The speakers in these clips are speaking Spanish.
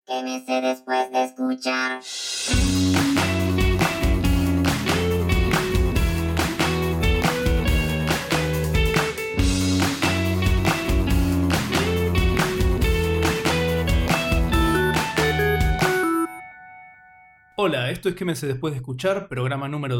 ¿Qué me sé después de escuchar? Hola, esto es ¿Qué me sé después de escuchar? Programa número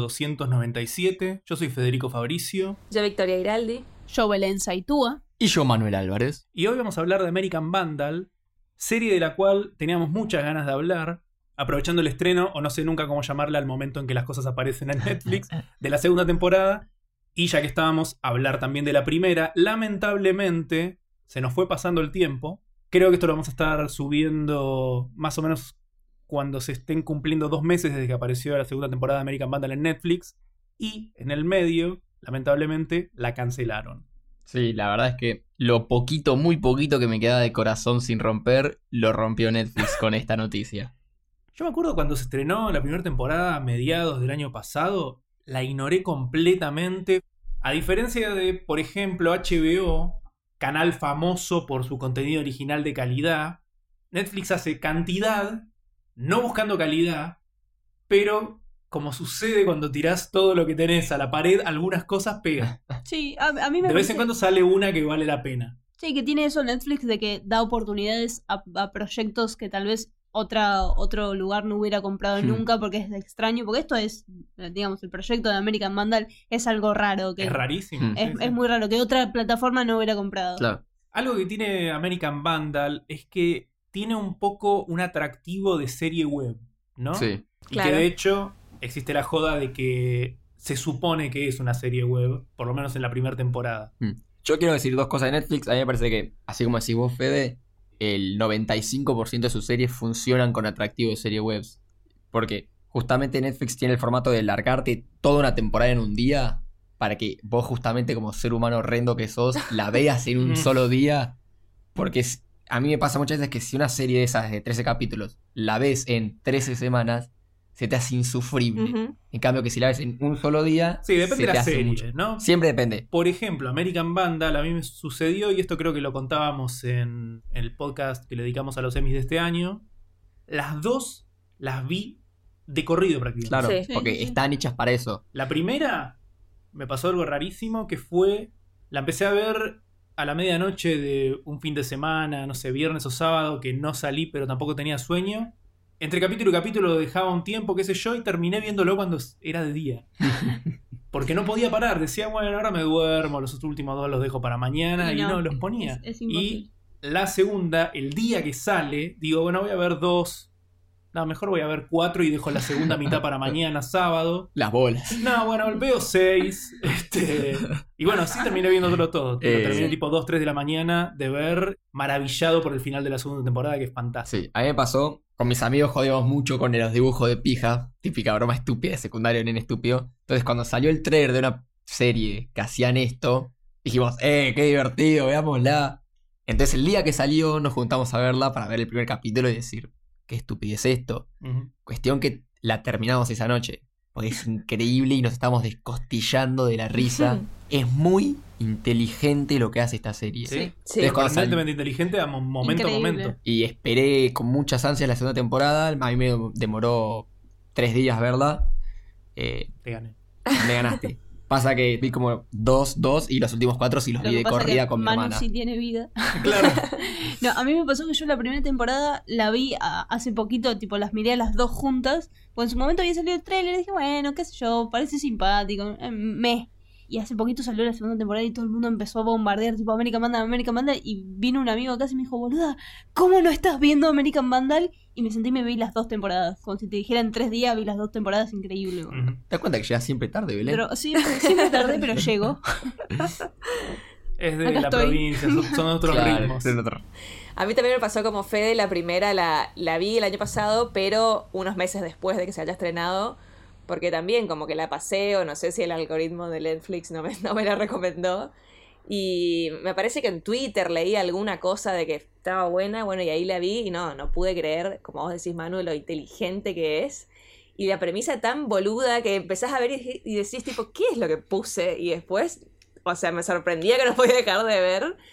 297. Yo soy Federico Fabricio. Yo Victoria Giraldi. Yo Belén Saitúa. Y yo Manuel Álvarez. Y hoy vamos a hablar de American Vandal, serie de la cual teníamos muchas ganas de hablar, aprovechando el estreno, o no sé nunca cómo llamarla al momento en que las cosas aparecen en Netflix, de la segunda temporada. Y ya que estábamos, a hablar también de la primera. Lamentablemente, se nos fue pasando el tiempo. Creo que esto lo vamos a estar subiendo más o menos cuando se estén cumpliendo 2 meses desde que apareció la segunda temporada de American Vandal en Netflix. Y en el medio, lamentablemente, la cancelaron. Sí, la verdad es que lo poquito, muy poquito que me queda de corazón sin romper, lo rompió Netflix con esta noticia. Yo me acuerdo cuando se estrenó la primera temporada a mediados del año pasado, la ignoré completamente. A diferencia de, por ejemplo, HBO, canal famoso por su contenido original de calidad, Netflix hace cantidad, no buscando calidad, pero como sucede cuando tirás todo lo que tenés a la pared, algunas cosas pegan. Sí, a mí me De vez parece... en cuando sale una que vale la pena. Sí, que tiene eso Netflix de que da oportunidades a proyectos que tal vez otro lugar no hubiera comprado nunca porque es extraño. Porque esto es, digamos, el proyecto de American Vandal es algo raro. Que Es rarísimo. es muy raro, que otra plataforma no hubiera comprado. Claro. Algo que tiene American Vandal es que tiene un poco un atractivo de serie web, ¿no? Sí. Y Claro. que de hecho existe la joda de que se supone que es una serie web, por lo menos en la primera temporada. Yo quiero decir 2 cosas de Netflix. A mí me parece que, así como decís vos, Fede, el 95% de sus series funcionan con atractivo de serie webs. Porque justamente Netflix tiene el formato de largarte toda una temporada en un día para que vos justamente como ser humano horrendo que sos, la veas en un solo día. Porque a mí me pasa muchas veces que si una serie de esas de 13 capítulos la ves en 13 semanas, se te hace insufrible. Ujú. En cambio que si la ves en un solo día, Sí, depende se de te la hace serie, mucho. ¿no? Siempre depende. Por ejemplo, American Vandal a mí me sucedió, y esto creo que lo contábamos en el podcast que le dedicamos a los Emmys de este año. Las dos las vi de corrido prácticamente. Claro, Sí. porque Sí, sí. están hechas para eso. La primera me pasó algo rarísimo que fue... La empecé a ver a la medianoche de un fin de semana, no sé, viernes o sábado, que no salí pero tampoco tenía sueño. Entre capítulo y capítulo dejaba un tiempo, qué sé yo, y terminé viéndolo cuando era de día. Porque no podía parar. Decía, bueno, ahora me duermo, los últimos 2 los dejo para mañana, y no, los ponía. Es imposible. Y la segunda, el día que sale, digo, bueno, voy a ver 2. No, mejor voy a ver 4 y dejo la segunda mitad para mañana, sábado. Las bolas. No, bueno, veo 6. Y bueno, así terminé viéndolo todo. Lo terminé Sí. tipo 2, 3 de la mañana de ver, maravillado por el final de la segunda temporada, que es fantástico. Sí, a mí me pasó, con mis amigos jodíamos mucho con los dibujos de pija, típica broma estúpida de secundario, nene estúpido. Entonces cuando salió el trailer de una serie que hacían esto, dijimos, qué divertido, veámosla. Entonces el día que salió nos juntamos a verla para ver el primer capítulo y decir, qué estupidez esto. Ujú. Cuestión que la terminamos esa noche, porque es increíble y nos estamos descostillando de la risa. Es muy inteligente lo que hace esta serie. Sí, Sí. Es cuando sorprendentemente inteligente a momento a Increíble. momento. Y esperé con muchas ansias la segunda temporada. A mí me demoró 3 días verla. Te gané. Me ganaste. Pasa que vi como 2 y los últimos 4 sí los Lo vi que de pasa es corrida que con mi Manu hermana. sí tiene vida. Claro. No, a mí me pasó que yo la primera temporada la vi hace poquito, tipo las miré a las 2 juntas. Pues en su momento había salido el trailer y dije, bueno, qué sé yo, parece simpático. Y hace poquito salió la segunda temporada y todo el mundo empezó a bombardear, tipo American Vandal. Y vino un amigo acá y me dijo, boluda, ¿cómo no estás viendo American Vandal? Y me senté y me vi las 2 temporadas. Como si te dijera en 3 días vi las 2 temporadas, increíble. Boludo. Ujú. ¿Te das cuenta que llegas siempre tarde, Belén? Pero sí, siempre tardé, pero llego. Es de Acá la estoy. provincia, son otros Claro, ritmos. son otro. A mí también me pasó como Fede, la primera la vi el año pasado, pero unos meses después de que se haya estrenado, porque también como que la pasé, o no sé si el algoritmo de Netflix no me la recomendó. Y me parece que en Twitter leí alguna cosa de que estaba buena, bueno, y ahí la vi y no pude creer, como vos decís, Manu, lo inteligente que es. Y la premisa tan boluda que empezás a ver y decís tipo, ¿qué es lo que puse? Y después, o sea, me sorprendía que no podía dejar de ver.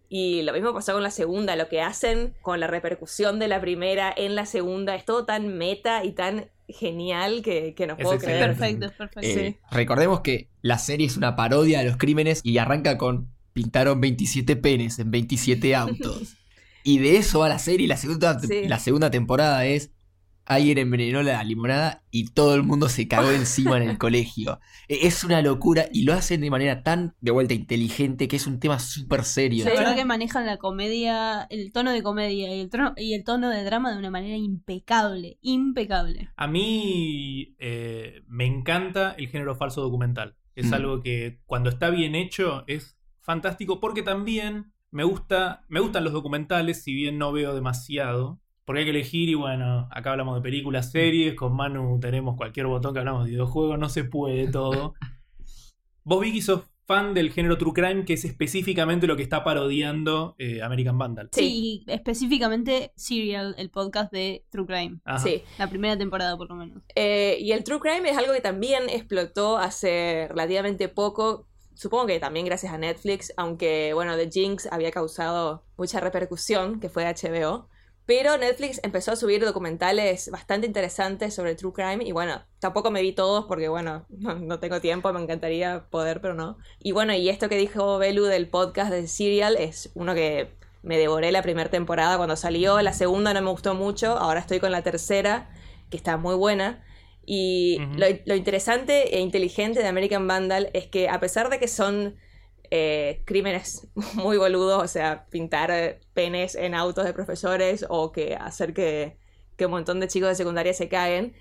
Y lo mismo pasó con la segunda, lo que hacen con la repercusión de la primera en la segunda es todo tan meta y tan genial que no Es puedo creer. excelente. Perfecto. Sí. Recordemos que la serie es una parodia de los crímenes y arranca con pintaron 27 penes en 27 autos. Y de eso va la serie y la segunda temporada es alguien envenenó la limonada y todo el mundo se cagó encima en el colegio. Es una locura y lo hacen de manera tan de vuelta inteligente que es un tema súper serio. La verdad que manejan la comedia, el tono de comedia y el tono de drama de una manera impecable. A mí me encanta el género falso documental. Es algo que cuando está bien hecho es fantástico porque también me gustan los documentales, si bien no veo demasiado. Porque hay que elegir y bueno, acá hablamos de películas, series, con Manu tenemos cualquier botón que hablamos de videojuegos, no se puede todo. Vos, Vicky, sos fan del género True Crime, que es específicamente lo que está parodiando American Vandal. Sí, y específicamente Serial, el podcast de True Crime. Ajá. Sí. La primera temporada, por lo menos. Y el True Crime es algo que también explotó hace relativamente poco. Supongo que también gracias a Netflix, aunque bueno, The Jinx había causado mucha repercusión, que fue de HBO. Pero Netflix empezó a subir documentales bastante interesantes sobre True Crime. Y bueno, tampoco me vi todos porque bueno, no tengo tiempo, me encantaría poder, pero no. Y bueno, y esto que dijo Belu del podcast de Serial es uno que me devoré la primera temporada cuando salió. La segunda no me gustó mucho, ahora estoy con la tercera, que está muy buena. Y lo interesante e inteligente de American Vandal es que a pesar de que son crímenes muy boludos, o sea, pintar penes en autos de profesores o que hacer que un montón de chicos de secundaria se caguen,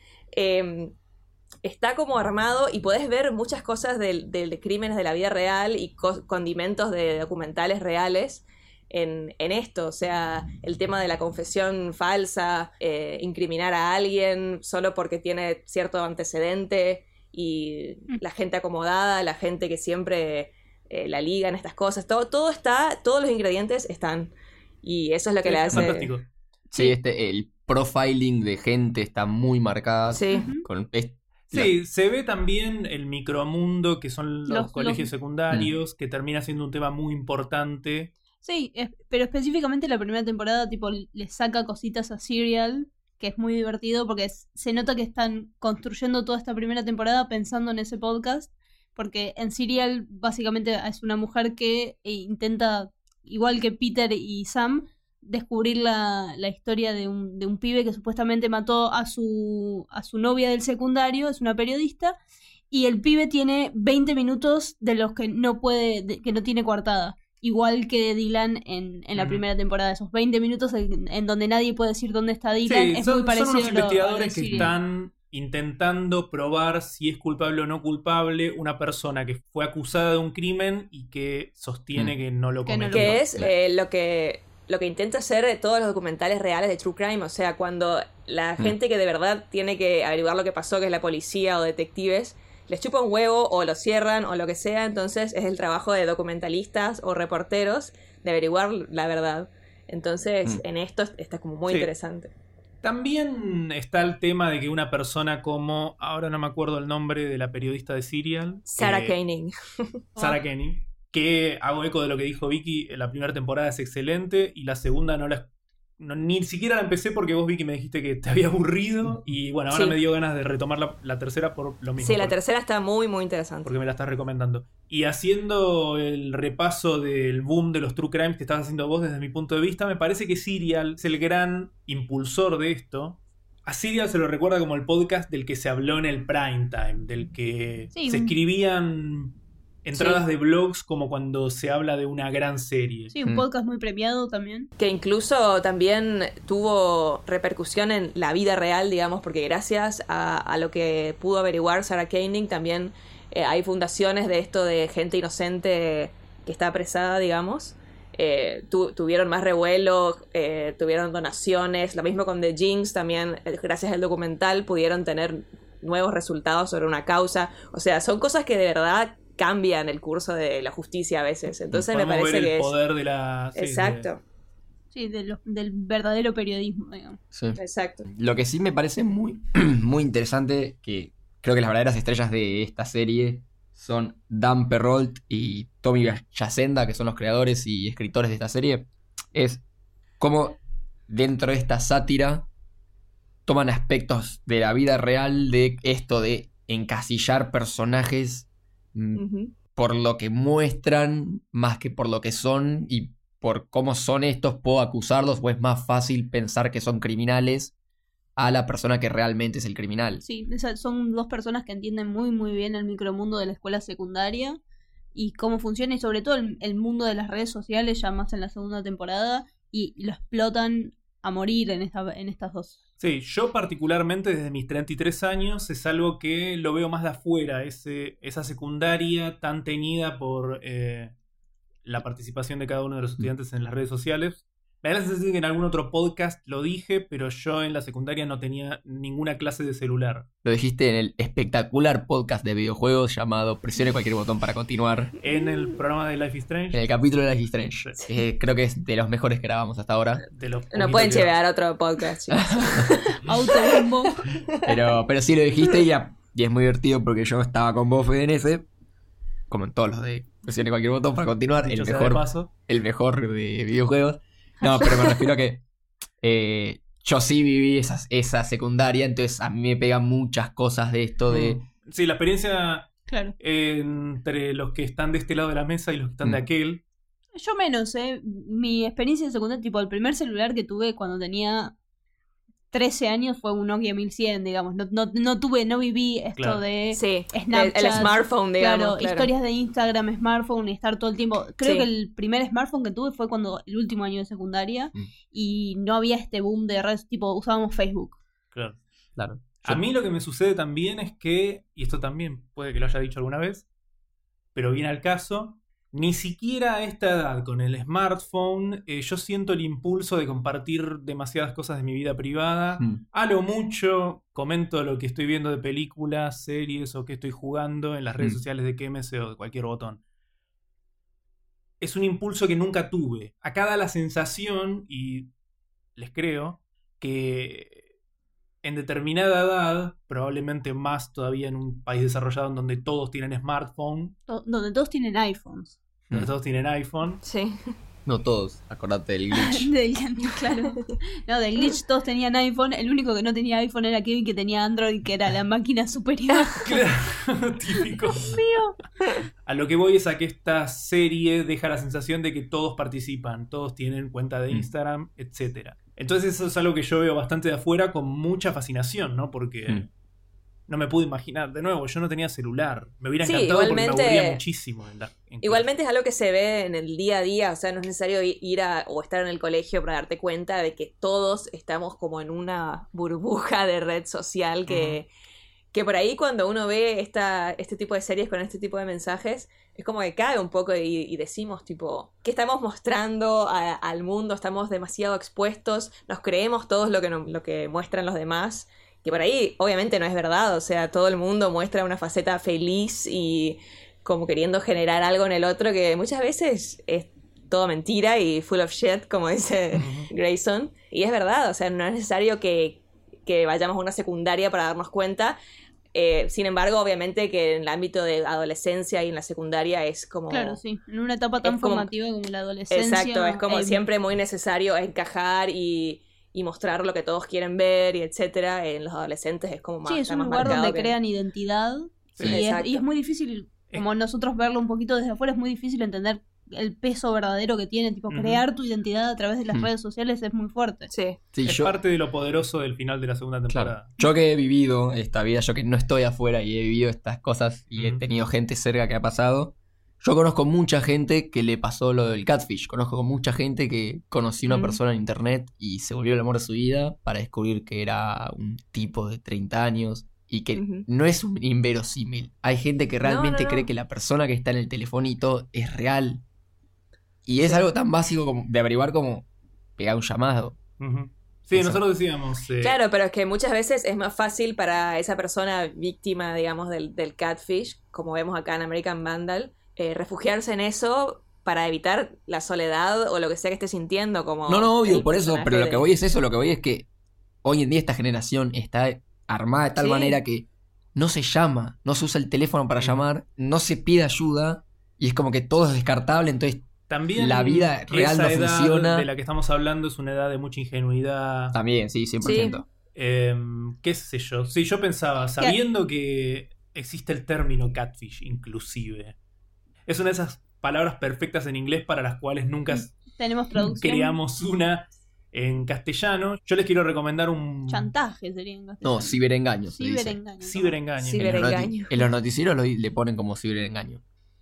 está como armado y podés ver muchas cosas de crímenes de la vida real y condimentos de documentales reales en esto, o sea, el tema de la confesión falsa, incriminar a alguien solo porque tiene cierto antecedente y la gente acomodada, la gente que siempre la liga en estas cosas, todo está, todos los ingredientes están y eso es lo que le hace Fantástico. Sí, el profiling de gente está muy marcada. Sí. Sí, se ve también el micromundo que son los colegios secundarios, que termina siendo un tema muy importante. Sí, pero específicamente la primera temporada tipo le saca cositas a Serial, que es muy divertido porque se nota que están construyendo toda esta primera temporada pensando en ese podcast. Porque en Serial básicamente es una mujer que intenta, igual que Peter y Sam, descubrir la historia de un pibe que supuestamente mató a su novia del secundario, es una periodista, y el pibe tiene 20 minutos de los que no que no tiene coartada. Igual que Dylan en la primera temporada, esos 20 minutos en donde nadie puede decir dónde está Dylan, Sí, es muy parecido son unos investigadores a que Serial. están intentando probar si es culpable o no culpable una persona que fue acusada de un crimen y que sostiene que no lo Que no cometió. que es lo que intenta hacer todos los documentales reales de True Crime, o sea, cuando la gente que de verdad tiene que averiguar lo que pasó, que es la policía o detectives, les chupa un huevo o lo cierran o lo que sea, entonces es el trabajo de documentalistas o reporteros de averiguar la verdad. Entonces, en esto está como muy interesante. También está el tema de que una persona como, ahora no me acuerdo el nombre de la periodista de Serial, Sarah Koenig. Sarah Koenig, que hago eco de lo que dijo Vicky, la primera temporada es excelente y la segunda ni siquiera la empecé porque vos, Vicky, me dijiste que te había aburrido y bueno, ahora me dio ganas de retomar la tercera por lo mismo. Sí, la tercera está muy, muy interesante. Porque me la estás recomendando. Y haciendo el repaso del boom de los True Crimes que estás haciendo vos desde mi punto de vista, me parece que Serial es el gran impulsor de esto. A Serial se lo recuerda como el podcast del que se habló en el prime time, del que se escribían entradas de blogs como cuando se habla de una gran serie. Sí, un podcast muy premiado también. Que incluso también tuvo repercusión en la vida real, digamos, porque gracias a lo que pudo averiguar Sarah Koenig, también hay fundaciones de esto de gente inocente que está apresada, digamos. Tuvieron más revuelo, tuvieron donaciones. Lo mismo con The Jinx, también gracias al documental pudieron tener nuevos resultados sobre una causa. O sea, son cosas que de verdad cambian el curso de la justicia a veces. Entonces me parece ver que el poder de la... Exacto. Sí, del verdadero periodismo, digamos. Sí. Exacto. Lo que sí me parece muy, muy interesante, que creo que las verdaderas estrellas de esta serie son Dan Perrault y Tommy Yacenda, que son los creadores y escritores de esta serie, es cómo dentro de esta sátira toman aspectos de la vida real de esto de encasillar personajes por lo que muestran más que por lo que son, y por cómo son estos puedo acusarlos, o es más fácil pensar que son criminales a la persona que realmente es el criminal. Sí, son dos personas que entienden muy muy bien el micromundo de la escuela secundaria y cómo funciona, y sobre todo el mundo de las redes sociales, ya más en la segunda temporada, y lo explotan a morir en estas dos. Sí, yo particularmente desde mis 33 años es algo que lo veo más de afuera, esa secundaria tan teñida por la participación de cada uno de los estudiantes en las redes sociales. Me da la sensación que en algún otro podcast lo dije, pero yo en la secundaria no tenía ninguna clase de celular. Lo dijiste en el espectacular podcast de videojuegos llamado Presione cualquier botón para continuar. En el programa de Life is Strange. En el capítulo de Life is Strange. Creo que es de los mejores que grabamos hasta ahora. No pueden chevear otro podcast, chicos. Autobombo. Pero sí lo dijiste y es muy divertido porque yo estaba con vos, Fede, en ese. Como en todos los de Presione cualquier botón para continuar. El mejor de videojuegos. No, pero me refiero a que yo sí viví esa secundaria, entonces a mí me pegan muchas cosas de esto de... Sí, la experiencia claro. Entre los que están de este lado de la mesa y los que están de aquel. Yo menos, mi experiencia de secundaria, tipo el primer celular que tuve cuando tenía 13 años fue un Nokia 1100, digamos. No viví esto claro. de sí, Snapchat. El smartphone, digamos. Claro, historias de Instagram, smartphone, y estar todo el tiempo. Creo sí. que el primer smartphone que tuve fue el último año de secundaria y no había este boom de redes, tipo usábamos Facebook. Claro. A A mí lo que me sucede también es que, y esto también puede que lo haya dicho alguna vez, pero viene al caso, ni siquiera a esta edad con el smartphone yo siento el impulso de compartir demasiadas cosas de mi vida privada. A lo mucho comento lo que estoy viendo de películas, series o que estoy jugando en las redes sociales de KMS o de cualquier botón. Es un impulso que nunca tuve. Acá da la sensación, y les creo, que en determinada edad, probablemente más todavía en un país desarrollado en donde todos tienen smartphone, Donde todos tienen iPhones. donde todos tienen iPhone. Sí. No todos, acordate del glitch. Claro. No, del glitch todos tenían iPhone. El único que no tenía iPhone era Kevin, que tenía Android, que era la máquina superior. Claro, típico. Mío. A lo que voy es a que esta serie deja la sensación de que todos participan, todos tienen cuenta de Instagram, etcétera. Entonces eso es algo que yo veo bastante de afuera con mucha fascinación, ¿no? Porque no me pude imaginar. De nuevo, yo no tenía celular. Me hubiera encantado porque me aburría muchísimo. Igualmente es algo que se ve en el día a día. O sea, no es necesario ir o estar en el colegio para darte cuenta de que todos estamos como en una burbuja de red social que por ahí cuando uno ve este tipo de series con este tipo de mensajes, es como que cae un poco y decimos tipo, ¿qué estamos mostrando al mundo? Estamos demasiado expuestos, nos creemos todos lo que muestran los demás, que por ahí obviamente no es verdad. O sea, todo el mundo muestra una faceta feliz y como queriendo generar algo en el otro que muchas veces es todo mentira y full of shit, como dice Grayson. Y es verdad, o sea, no es necesario que vayamos a una secundaria para darnos cuenta. Sin embargo, obviamente que en el ámbito de adolescencia y en la secundaria es como... Claro, sí. En una etapa tan formativa como la adolescencia. Exacto, es como siempre muy necesario encajar y mostrar lo que todos quieren ver y etcétera. En los adolescentes es como más... Sí, es un lugar donde crean identidad. Sí, y es muy difícil, como nosotros verlo un poquito desde afuera, es muy difícil entender el peso verdadero que tiene, tipo crear tu identidad a través de las redes sociales es muy fuerte. Sí. Es parte de lo poderoso del final de la segunda temporada. Claro. Yo que he vivido esta vida, yo que no estoy afuera y he vivido estas cosas y he tenido gente cerca que ha pasado, yo conozco mucha gente que le pasó lo del catfish. Conozco mucha gente que conoció una persona en internet y se volvió el amor de su vida para descubrir que era un tipo de 30 años y que no es un inverosímil. Hay gente que realmente cree que la persona que está en el telefonito es real. Y es algo tan básico como de averiguar como pegar un llamado. Sí, nosotros decíamos... Claro, pero es que muchas veces es más fácil para esa persona víctima, digamos, del catfish, como vemos acá en American Vandal, refugiarse en eso para evitar la soledad o lo que sea que esté sintiendo. Como no, obvio, por eso, pero lo que voy es eso, lo que voy es que hoy en día esta generación está armada de tal manera que no se llama, no se usa el teléfono para llamar, no se pide ayuda y es como que todo es descartable, entonces También la vida real esa no edad funciona. de la que estamos hablando es una edad de mucha ingenuidad. También, sí, 100%. ¿Qué sé yo? Sí, yo pensaba, sabiendo que existe el término catfish, inclusive. Es una de esas palabras perfectas en inglés para las cuales nunca Tenemos traducción. creamos una en castellano. Yo les quiero recomendar un Chantaje sería en castellano. No, ciberengaño. se dice. Ciberengaño. ciberengaño. Sí. En los Ciberengaño. en los noticieros le ponen como ciberengaño.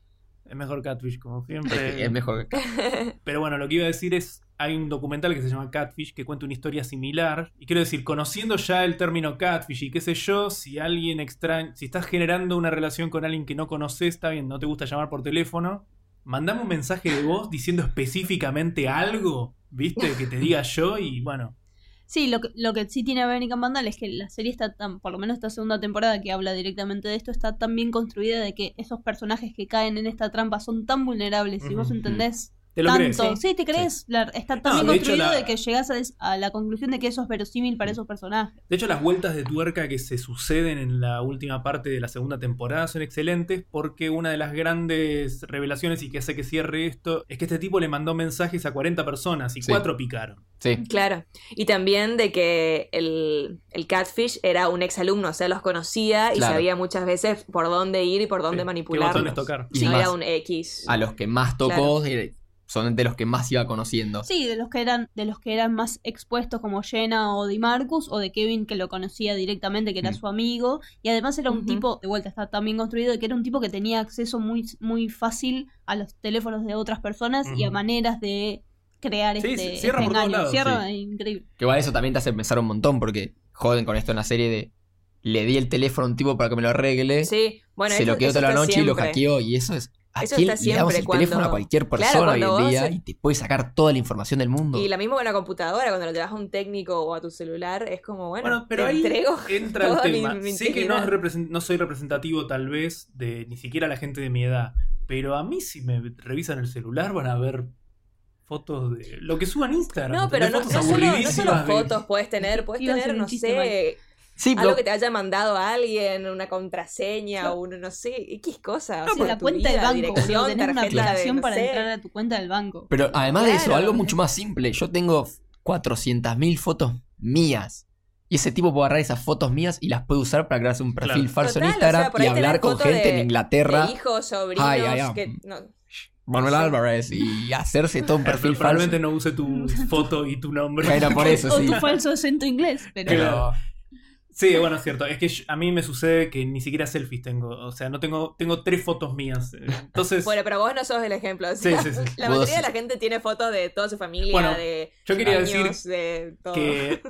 Es mejor catfish, como siempre. Es mejor que... Pero bueno, lo que iba a decir es, hay un documental que se llama Catfish que cuenta una historia similar. Y quiero decir, conociendo ya el término catfish y qué sé yo, si alguien extraña, si estás generando una relación con alguien que no conoces, está bien, no te gusta llamar por teléfono, mandame un mensaje de voz diciendo específicamente algo, ¿viste? Que te diga yo y bueno. Sí, lo que sí tiene American Vandal es que la serie está tan, por lo menos esta segunda temporada que habla directamente de esto, está tan bien construida de que esos personajes que caen en esta trampa son tan vulnerables, y vos Ujú. entendés ¿Te lo tanto. crees? Sí, te crees. Está tan No, bien de hecho, construido la- de que llegás a la conclusión de que eso es verosímil para esos personajes. De hecho, las vueltas de tuerca que se suceden en la última parte de la segunda temporada son excelentes porque una de las grandes revelaciones y que hace que cierre esto es que este tipo le mandó mensajes a 40 personas y Sí. 4 picaron. Sí. Claro. Y también de que el catfish era un exalumno, o sea, los conocía y Claro. sabía muchas veces por dónde ir y por dónde Sí, qué manipularlos. botones tocar. Y Sí, más, era un X. a los que más tocó son de los que más iba conociendo. Sí, de los que eran más expuestos como Jenna o DeMarcus, o de Kevin que lo conocía directamente, que era su amigo, y además era un Ujú. tipo, de vuelta está tan bien construido, que era un tipo que tenía acceso muy, muy fácil a los teléfonos de otras personas y a Ujú. maneras de crear Sí, este cierra por todos engaño. lados, Cierra, sí. increíble. Que igual eso también te hace pensar un montón porque joden con esto en la serie de le di el teléfono a un tipo para que me lo arregle, Sí, bueno, se lo quedó toda la está noche y lo siempre. hackeó y eso es... ¿A Eso quién está le damos siempre el cuando- teléfono a cualquier Claro, persona hoy cuando en vos día se- y te puede sacar toda la información del mundo? Y la misma con la computadora, cuando lo llevas a un técnico o a tu celular, es como, Bueno, pero te ahí entrego entra el toda mi- tema. mi Sé que no, intimidad. no soy representativo tal vez de ni siquiera la gente de mi edad, pero a mí si me revisan el celular van a ver fotos de lo que suban a Instagram. No, pero ¿entendés? no Fotos solo aburridísimas de- fotos puedes tener Iba a ser un no chiste sé, Sí, algo pero que te haya mandado a alguien, una contraseña, Claro. o no sé, X cosa. Sí, o sea, la tu cuenta del vida, banco, dirección, boludo, tenés una tarjeta de, aplicación no para sé. entrar a tu cuenta del banco. Pero además de eso, Claro. algo mucho más simple. Yo tengo 400.000 fotos mías. Y ese tipo puede agarrar esas fotos mías y las puede usar para crearse un perfil Claro. falso Total, en o Instagram sea, por y ahí hablar tenés con fotos gente de- en Inglaterra. De hijos, sobrinos, Ay, ay, ay. que no, Manuel Sí. Álvarez y hacerse todo un perfil falso. Probablemente no use tu foto y tu nombre. Bueno, por eso O sí. tu falso acento inglés, pero... Claro. Sí, bueno, es cierto. Es que a mí me sucede que ni siquiera selfies tengo. O sea, no tengo 3 fotos mías. Entonces, Bueno, pero vos no sos el ejemplo. o Sí, sea, sí, sí. La Vos mayoría de sí. la gente tiene fotos de toda su familia, Bueno, de yo quería años, decir de todo. que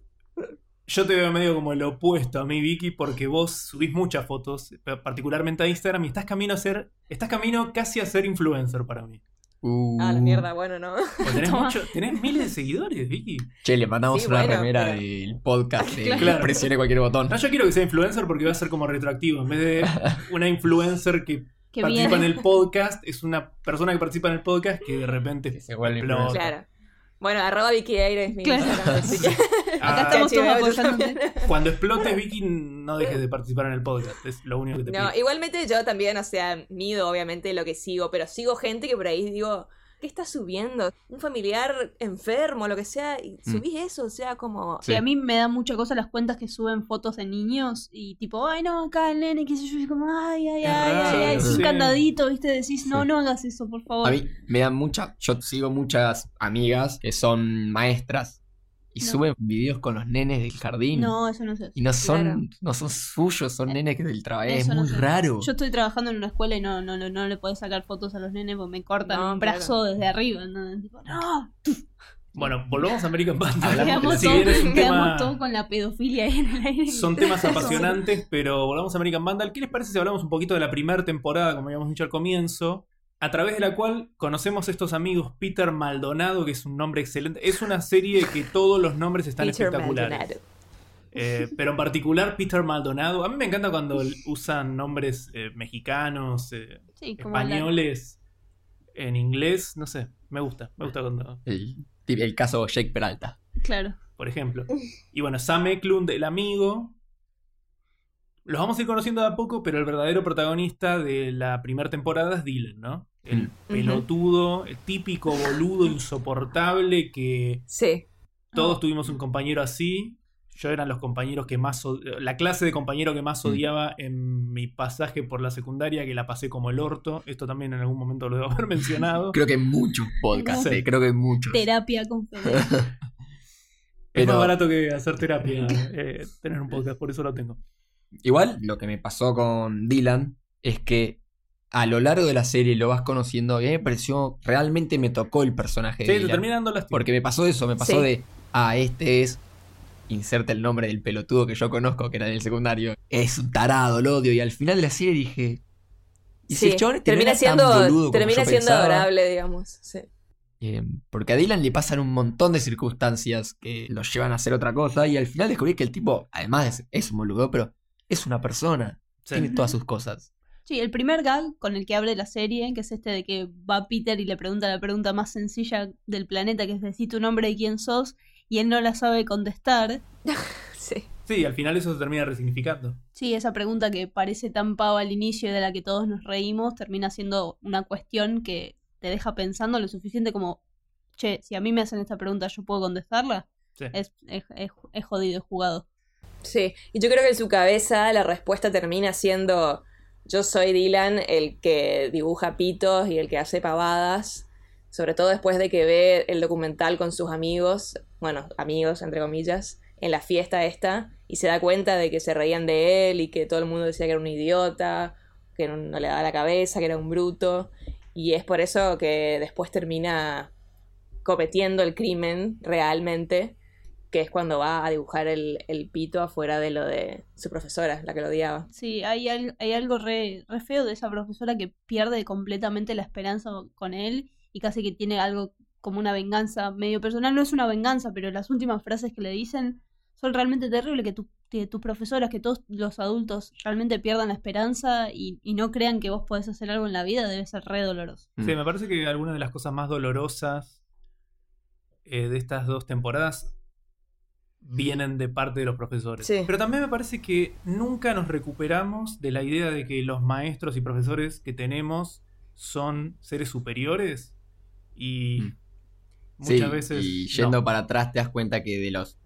yo te veo medio como el opuesto a mí, Vicky, porque vos subís muchas fotos, particularmente a Instagram, y estás camino casi a ser influencer para mí. Ah, la mierda, bueno, no. Porque tenés, Toma. tenés miles de seguidores, Vicky. Che, le mandamos Sí, una bueno, remera pero- del podcast de Claro. presione cualquier botón. No, yo quiero que sea influencer porque va a ser como retroactivo. En vez de una influencer que Que participa viene. en el podcast, es una persona que participa en el podcast que de repente Que se vuelve explota. influencer. Claro. Bueno, @Vicky Eire es mi Claro. Instagram, así que- Ah, Acá estamos todos Cachiveo, yo apoyándote. también. Cuando explotes, Vicky, no dejes de participar en el podcast. Es lo único que te pido. No, igualmente yo también, o sea, mido obviamente lo que sigo, pero sigo gente que por ahí digo, ¿qué estás subiendo? Un familiar enfermo, lo que sea, y subís eso, o sea, como... Sí. Sí, a mí me da mucha cosa las cuentas que suben fotos de niños y tipo, ay no, acá el nene, qué sé yo, y como, ay, ay, Es ay, raro, ay, ay, sin sí. candadito, viste, decís, no, Sí. no hagas eso, por favor. A mí me dan mucha. Yo sigo muchas amigas que son maestras y No. suben videos con los nenes del jardín. No, eso no sé. Y no son, Claro. no son suyos, son nenes que del trabajo. Es Eso no muy sé. raro. Yo estoy trabajando en una escuela y no le podés sacar fotos a los nenes porque me cortan No, un brazo desde arriba, ¿no? Tipo, no, Bueno, volvamos a American Vandal. Hablamos Si de- bien es un quedamos tema... todo con la pedofilia ahí en el aire. Son temas apasionantes, pero volvamos a American Vandal. ¿Qué les parece si hablamos un poquito de la primera temporada, como habíamos dicho al comienzo? A través de la cual conocemos estos amigos Peter Maldonado, que es un nombre excelente. Es una serie que todos los nombres están Peter espectaculares. Maldonado. Pero en particular Peter Maldonado. A mí me encanta cuando usan nombres mexicanos, Sí, como la- españoles, en inglés. No sé, me gusta cuando... El caso Jake Peralta. Claro. Por ejemplo. Y bueno, Sam Eklund, el amigo. los vamos a ir conociendo de a poco, pero el verdadero protagonista de la primera temporada es Dylan, ¿no? El pelotudo, el típico boludo insoportable que Sí. todos tuvimos un compañero así. Yo eran los compañeros que más... la clase de compañero que más odiaba en mi pasaje por la secundaria, que la pasé como el orto. Esto también en algún momento lo debo haber mencionado. Creo que en muchos podcasts, Sí. creo que en muchos. Terapia con Fede. Es Pero- más barato que hacer terapia, tener un podcast, por eso lo tengo. Igual, lo que me pasó con Dylan es que a lo largo de la serie lo vas conociendo y a mí me pareció, realmente me tocó el personaje Sí, de te Dylan. termina dando lástima. Porque me pasó eso, me pasó Sí. de, este es, inserta el nombre del pelotudo que yo conozco, que era del secundario, es un tarado, lo odio, y al final de la serie dije, ¿y si Sí. el chabón este no Termina era tan boludo siendo, como termina yo siendo pensaba? adorable, digamos. Sí. Porque a Dylan le pasan un montón de circunstancias que lo llevan a hacer otra cosa, y al final descubrí que el tipo, además es un boludo, pero es una persona, Sí. tiene todas sus cosas. Sí, el primer gag con el que abre la serie, que es este de que va Peter y le pregunta la pregunta más sencilla del planeta, que es decir tu nombre y quién sos, y él no la sabe contestar. Sí. Sí, al final eso se termina resignificando. Sí, esa pregunta que parece tan pava al inicio y de la que todos nos reímos, termina siendo una cuestión que te deja pensando lo suficiente como, che, si a mí me hacen esta pregunta, ¿yo puedo contestarla? Sí. Es jodido, es jugado. Sí, y yo creo que en su cabeza la respuesta termina siendo: yo soy Dylan, el que dibuja pitos y el que hace pavadas, sobre todo después de que ve el documental con sus amigos, bueno, amigos entre comillas, en la fiesta esta, y se da cuenta de que se reían de él y que todo el mundo decía que era un idiota, que no le daba la cabeza, que era un bruto, y es por eso que después termina cometiendo el crimen realmente, que es cuando va a dibujar el pito afuera de lo de su profesora, la que lo odiaba. Sí, hay algo re feo de esa profesora que pierde completamente la esperanza con él y casi que tiene algo como una venganza medio personal. No es una venganza, pero las últimas frases que le dicen son realmente terribles, que tus profesoras, que todos los adultos realmente pierdan la esperanza y no crean que vos podés hacer algo en la vida, debe ser re doloroso. Sí, me parece que algunas de las cosas más dolorosas de estas dos temporadas vienen de parte de los profesores. Sí. Pero también me parece que nunca nos recuperamos de la idea de que los maestros y profesores que tenemos son seres superiores y muchas Sí, veces y yendo no. para atrás te das cuenta que de los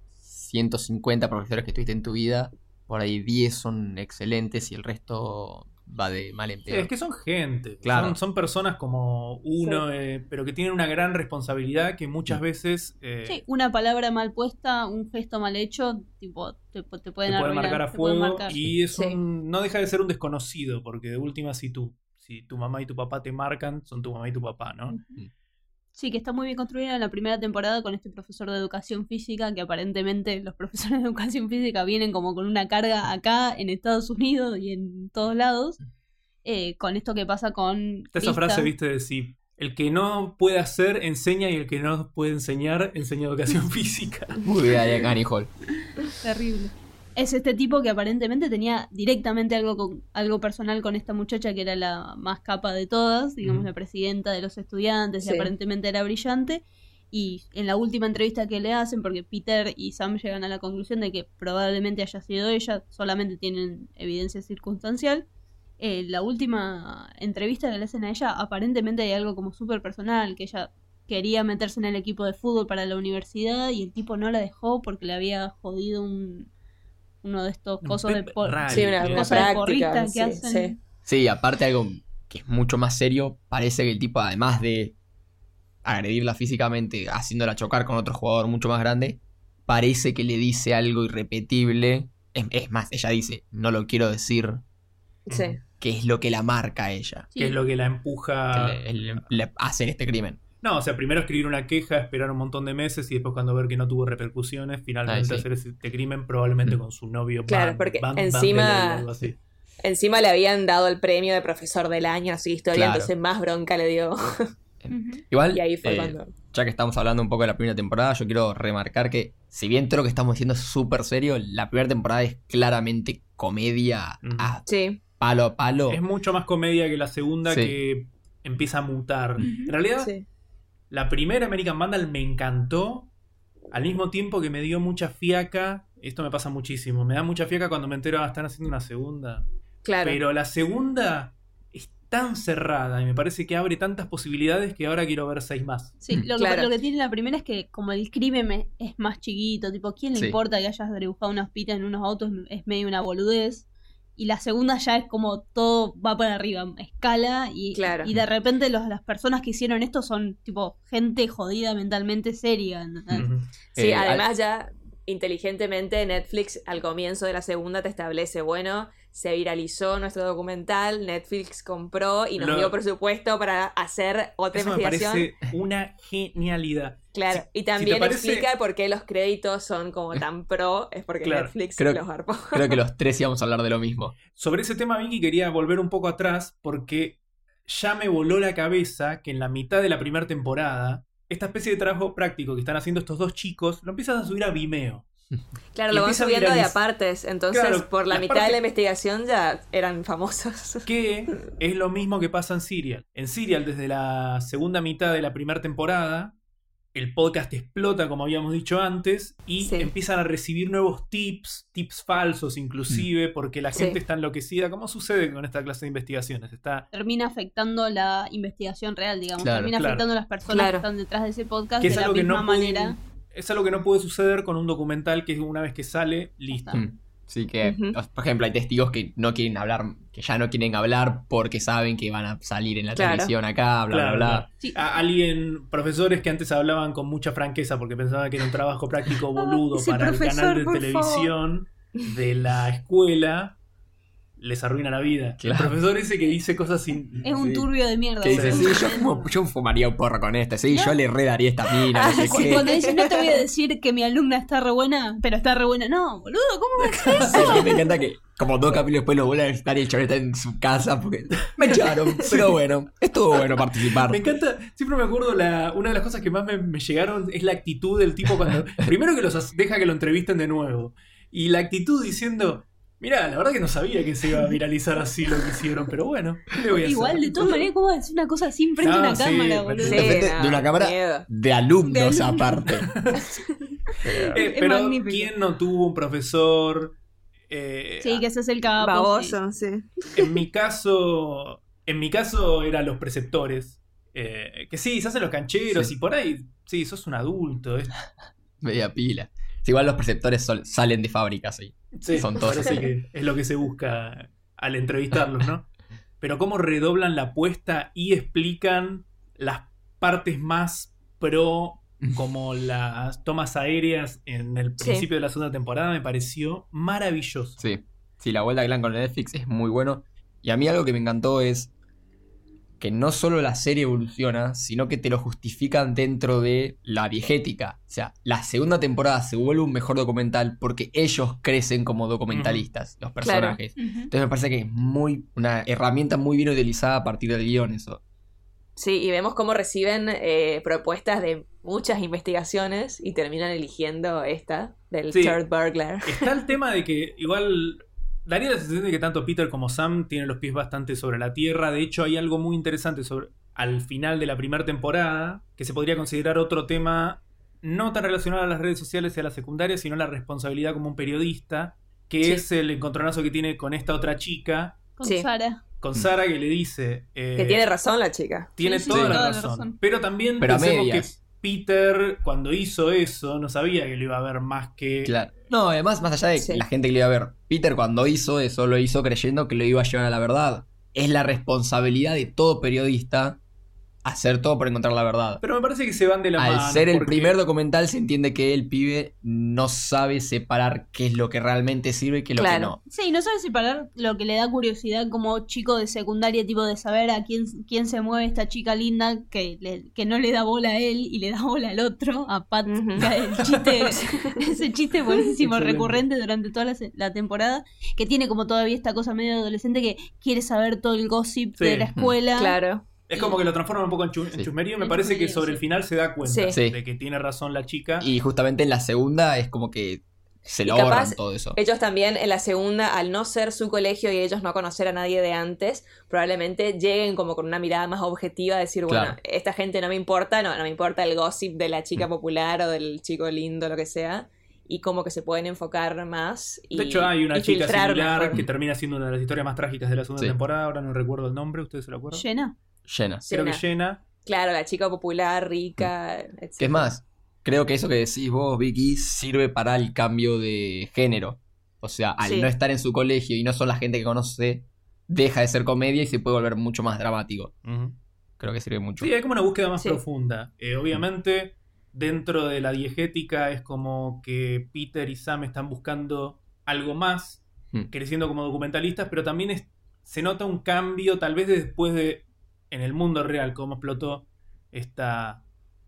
150 profesores que tuviste en tu vida, por ahí 10 son excelentes y el resto va de mal en Sí, peor. es que son gente, Claro. son personas como uno, pero que tienen una gran responsabilidad que muchas veces Sí, una palabra mal puesta, un gesto mal hecho, tipo, te pueden te pueden arruinar, marcar a te pueden fuego marcar. y es Sí. no deja de ser un desconocido, porque de última si tu mamá y tu papá te marcan, son tu mamá y tu papá, ¿no? Sí, que está muy bien construida en la primera temporada con este profesor de educación física, que aparentemente los profesores de educación física vienen como con una carga acá en Estados Unidos y en todos lados, con esto que pasa con Esa Krista. frase, viste, de si el que no puede hacer, enseña, y el que no puede enseñar, enseña educación física. Muy bien, Annie Hall. Terrible. Es este tipo que aparentemente tenía directamente algo personal con esta muchacha que era la más capa de todas, digamos, Mm. la presidenta de los estudiantes, Sí. y aparentemente era brillante. Y en la última entrevista que le hacen, porque Peter y Sam llegan a la conclusión de que probablemente haya sido ella, solamente tienen evidencia circunstancial. La última entrevista que le hacen a ella, aparentemente hay algo como súper personal, que ella quería meterse en el equipo de fútbol para la universidad y el tipo no la dejó porque le había jodido uno de estos Un cosos de pep rally, Sí, una que- cosa de práctica. porrista Sí, que hacen. sí. Sí, aparte algo que es mucho más serio, parece que el tipo, además de agredirla físicamente, haciéndola chocar con otro jugador mucho más grande, parece que le dice algo irrepetible. Es más, ella dice, no lo quiero decir, Sí. que es lo que la marca a ella, Sí. que es lo que la empuja. que le hacen este crimen. No, o sea, primero escribir una queja, esperar un montón de meses y después cuando ver que no tuvo repercusiones, finalmente sí. hacer este crimen probablemente con su novio. Claro, porque Van encima- Vanderlei o algo así. Encima le habían dado el premio de profesor del año, así historia, Claro. entonces más bronca le dio. Ujú. Igual, Y ahí fue cuando... ya que estamos hablando un poco de la primera temporada, yo quiero remarcar que, si bien todo lo que estamos diciendo es súper serio, la primera temporada es claramente comedia Ujú. a Sí, palo a palo. Es mucho más comedia que la segunda, Sí. que empieza a mutar. Ujú. En realidad, sí. la primera American Vandal me encantó al mismo tiempo que me dio mucha fiaca. Esto me pasa muchísimo. Me da mucha fiaca cuando me entero, están haciendo una segunda. Claro. Pero la segunda es tan cerrada y me parece que abre tantas posibilidades que ahora quiero ver 6 más. Sí, lo que tiene la primera es que como el crimen es más chiquito, tipo, ¿quién le importa que hayas dibujado unas pitas en unos autos? Es medio una boludez. Y la segunda ya es como todo va para arriba, escala, y de repente las personas que hicieron esto son tipo gente jodida mentalmente seria, ¿entendés? Sí, además ya inteligentemente Netflix al comienzo de la segunda te establece, bueno, se viralizó nuestro documental, Netflix compró y nos dio presupuesto para hacer otra investigación. Me parece una genialidad. Claro, y también explica por qué los créditos son como tan pro, es porque Netflix los arpó. Creo que los tres íbamos a hablar de lo mismo. Sobre ese tema, Vicky, quería volver un poco atrás porque ya me voló la cabeza que en la mitad de la primera temporada esta especie de trabajo práctico que están haciendo estos dos chicos lo empiezan a subir a Vimeo. Claro, lo van subiendo de apartes. Entonces, por la mitad de la investigación ya eran famosos. Que es lo mismo que pasa en Serial. En Serial, desde la segunda mitad de la primera temporada, el podcast explota, como habíamos dicho antes, y empiezan a recibir nuevos tips falsos inclusive, porque la gente está enloquecida, como sucede con esta clase de investigaciones. Termina afectando la investigación real, digamos. Termina afectando a las personas que están detrás de ese podcast de la misma manera. Es algo que no puede suceder con un documental que una vez que sale, listo. Sí, que, por ejemplo, hay testigos que no quieren hablar, que ya no quieren hablar porque saben que van a salir en la televisión acá, bla, bla, bla. Sí. Profesores que antes hablaban con mucha franqueza porque pensaban que era un trabajo práctico boludo para el canal de televisión de la escuela, les arruina la vida. El profesor ese que dice cosas sin... Es un turbio de mierda. Que dice, yo fumaría un porro con este, yo le redaría esta mina. Cuando dice, no te voy a decir que mi alumna está re buena, pero está re buena. No, boludo, ¿cómo va a hacer eso? Me encanta que como 2 capítulos después lo vuelven a estar y el chaval está en su casa porque me echaron, pero bueno, estuvo bueno participar. Me encanta, siempre me acuerdo, una de las cosas que más me llegaron es la actitud del tipo cuando... Primero que los deja que lo entrevisten de nuevo. Y la actitud diciendo... Mirá, la verdad que no sabía que se iba a viralizar así lo que hicieron, pero bueno, ¿qué le voy a hacer? Igual, de todas maneras, ¿cómo decir una cosa así frente a una cámara, boludo? De una cámara de alumnos aparte. Pero ¿quién no tuvo un profesor? Sí, que ese es el capo. Baboso, sí. En mi caso eran los preceptores. Que sí, se hacen los cancheros y por ahí, sí, sos un adulto. Media pila. Igual los preceptores salen de fábrica, sí. Son todos así. Que es lo que se busca al entrevistarlos, ¿no? Pero cómo redoblan la apuesta y explican las partes más pro, como las tomas aéreas en el principio de la segunda temporada, me pareció maravilloso. Sí, la vuelta que le dan con Netflix es muy bueno. Y a mí algo que me encantó es que no solo la serie evoluciona, sino que te lo justifican dentro de la diegética. O sea, la segunda temporada se vuelve un mejor documental porque ellos crecen como documentalistas, los personajes. Entonces me parece que es una herramienta muy bien utilizada a partir del guión eso. Sí, y vemos cómo reciben propuestas de muchas investigaciones y terminan eligiendo esta, del Third Burglar. Está el tema de que igual... daría la sensación de que tanto Peter como Sam tienen los pies bastante sobre la tierra. De hecho, hay algo muy interesante al final de la primera temporada, que se podría considerar otro tema no tan relacionado a las redes sociales y a la secundaria, sino la responsabilidad como un periodista, que es el encontronazo que tiene con esta otra chica. Con Sara. Con Sara, que le dice... que tiene razón la chica. Tiene toda la razón. Pero también pensemos que Peter, cuando hizo eso, no sabía que lo iba a ver más que... Claro. No, además, más allá de la gente que lo iba a ver, Peter cuando hizo eso, lo hizo creyendo que lo iba a llevar a la verdad. Es la responsabilidad de todo periodista hacer todo por encontrar la verdad. Pero me parece que se van de la mano. Al ser el primer documental se entiende que el pibe no sabe separar qué es lo que realmente sirve y qué es lo que no. Sí, no sabe separar lo que le da curiosidad como chico de secundaria, tipo de saber a quién se mueve esta chica linda que no le da bola a él y le da bola al otro, a Pat. Ese chiste buenísimo, recurrente durante toda la temporada, que tiene como todavía esta cosa medio adolescente que quiere saber todo el gossip de la escuela. Claro. Es como que lo transforma un poco en chusmerío. Me parece que sobre el final se da cuenta de que tiene razón la chica. Y justamente en la segunda es como que Se Y lo ahorran capaz todo eso. ellos también en la segunda, al no ser su colegio y ellos no conocer a nadie de antes, probablemente lleguen como con una mirada más objetiva a decir, bueno, Claro. esta gente no me importa, no me importa el gossip de la chica popular o del chico lindo, lo que sea, y como que se pueden enfocar más y De hecho, hay una y chica filtrar similar mejor. que termina siendo una de las historias más trágicas de la segunda Sí. temporada. Ahora no recuerdo el nombre, ¿ustedes se lo acuerdan? Llena. Llena. Creo que Jenna. Jenna. Claro, la chica popular, rica, etc. ¿Qué es más? Creo que eso que decís vos, Vicky, sirve para el cambio de género. O sea, al Sí. no estar en su colegio y no son la gente que conoce, deja de ser comedia y se puede volver mucho más dramático. Creo que sirve mucho. Sí, hay como una búsqueda más Sí. profunda. Obviamente, dentro de la diegética es como que Peter y Sam están buscando algo más, creciendo como documentalistas, pero también se nota un cambio, tal vez después de, en el mundo real, cómo explotó esta